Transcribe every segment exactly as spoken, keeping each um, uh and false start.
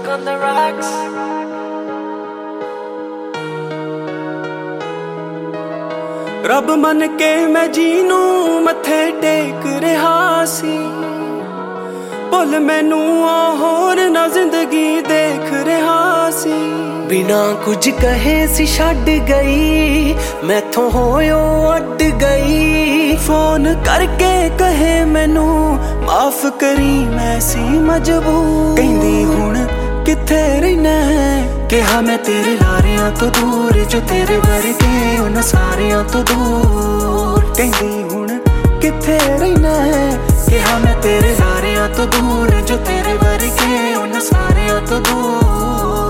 on the rocks. ਰੱਬ ਮੰਨ ਕੇ ਮੈਂ ਜੀ ਨੂੰ ਮੱਥੇ ਟੇਕ ਰਿਹਾ ਸੀ, ਭੁੱਲ ਮੈਨੂੰ ਆ ਹੋਰ ਨਾ ਜ਼ਿੰਦਗੀ ਦੇਖ ਰਿਹਾ ਸੀ। ਬਿਨਾ ਕੁਝ ਕਹੇ ਸੀ ਛੱਡ ਗਈ, ਮੈਥੋਂ ਹੋਇਓ ਅੱਡ ਗਈ। ਫੋਨ ਕਰਕੇ ਕਹੇ ਮੈਨੂੰ ਮਾਫ ਕਰੀ ਮੈਂ ਸੀ ਮਜਬੂਰ। ਕਹਿੰਦੀ ਹੁਣ ਕਿੱਥੇ ਰਹਿਣਾ ਹੈ, ਕਿਹਾ ਮੈਂ ਤੇਰੇ ਲਾਰਿਆਂ ਤੋਂ ਦੂਰ, ਜੋ ਤੇਰੇ ਵਰਗੇ ਉਹਨਾਂ ਸਾਰਿਆਂ ਤੋਂ ਦੂਰ। ਕਹਿੰਦੀ ਹੁਣ ਕਿੱਥੇ ਰਹਿਣਾ ਹੈ, ਕਿਹਾ ਮੈਂ ਤੇਰੇ ਲਾਰਿਆਂ ਤੋਂ ਦੂਰ, ਜੋ ਤੇਰੇ ਵਰਗੇ ਉਹਨਾਂ ਸਾਰਿਆਂ ਤੋਂ ਦੂਰ।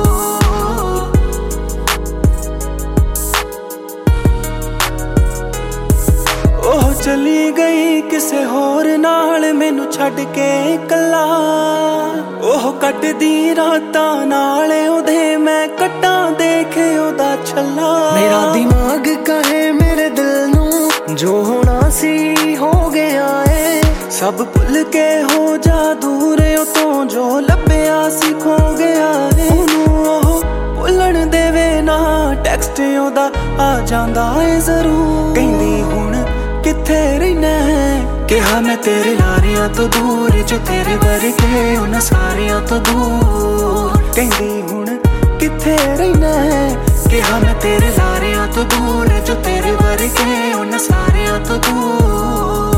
ਉਹ ਚਲੀ ਗਈ ਕਿਸੇ ਹੋਰ ਨਾਲ ਮੈਨੂੰ ਛੱਡ ਕੇ ਇਕੱਲਾ, ਉਹ ਕੱਟਦੀ ਰਾਤਾਂ ਨਾਲ ਉਹਦੇ ਮੈਂ ਕੱਟਾਂ ਦੇਖੇ ਉਹਦਾ ਛੱਲਾ। ਮੇਰਾ ਦਿਮਾਗ ਕਹੇ ਮੇਰੇ ਦਿਲ ਨੂੰ ਜੋ ਹੋਣਾ ਸੀ ਹੋ ਗਿਆ ਏ, ਸਭ ਭੁੱਲ ਕੇ ਹੋ ਜਾ ਦੂਰ ਉਹ ਤੋਂ ਜੋ ਲੱਭਿਆ ਸੀ ਖੋ ਗਿਆ ਏ। ਉਹਨੂੰ ਉਹ ਭੁੱਲਣ ਦੇਵੇ ਨਾ, ਟੈਕਸਟ ਉਹਦਾ ਆ ਜਾਂਦਾ ਏ ਜ਼ਰੂਰ। ਕਹਿੰਦੀ ਹੁਣ ਕਿੱਥੇ ਰਹਿਣਾ ਹੈ, ਕਿਹਾ ਮੈਂ ਤੇਰੇ ਲਾਰਿਆਂ ਤੋਂ ਦੂਰ, ਜੋ ਤੇਰੇ ਵਰਗੇ ਉਹਨਾਂ ਸਾਰਿਆਂ ਤੋਂ ਦੂਰ। ਕਹਿੰਦੀ ਹੁਣ ਕਿੱਥੇ ਰਹਿਣਾ ਹੈ, ਕਿਹਾ ਮੈਂ ਤੇਰੇ ਲਾਰਿਆਂ ਤੋਂ ਦੂਰ, ਜੋ ਤੇਰੇ ਵਰਗੇ ਉਹਨਾਂ ਸਾਰਿਆਂ ਤੋਂ ਦੂਰ।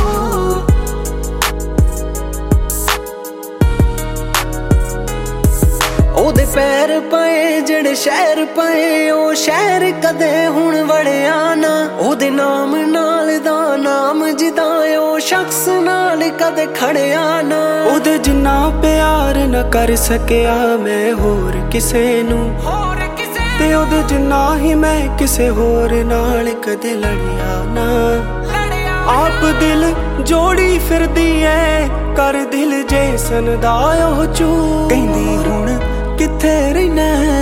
ਉਹਦੇ ਪੈਰ ਪਏ ਜਿਹੜੇ ਸ਼ਹਿਰ ਪਏ, ਉਹ ਸ਼ਹਿਰ ਕਦੇ ਹੁਣ ਵੜਿਆ ਨਾ। ਉਹਦੇ ਨਾਮ ਨਾਲ ਦਾ ਨਾਮ ਜਿੱਦਾਂ ਉਹ ਸ਼ਖਸ ਨਾਲ ਕਦੇ ਖੜਿਆ ਨਾ। ਉਹਦੇ ਜਿੰਨਾ ਪਿਆਰ ਨਾ ਕਰ ਸਕਿਆ ਮੈਂ ਹੋਰ ਕਿਸੇ ਨੂੰ, ਤੇ ਉਹਦੇ ਜਿੰਨਾ ਹੀ ਮੈਂ ਕਿਸੇ ਹੋਰ ਨਾਲ ਕਦੇ ਲੜਿਆ ਨਾ। ਆਪ ਦਿਲ ਜੋੜੀ ਫਿਰਦੀ ਐ ਕਰ ਦਿਲ ਜੇਸਨ ਦਾ ਉਹ ਚੂ। ਕਹਿੰਦੀ ਹੁਣ ਕਿੱਥੇ ਰਹਿਣਾ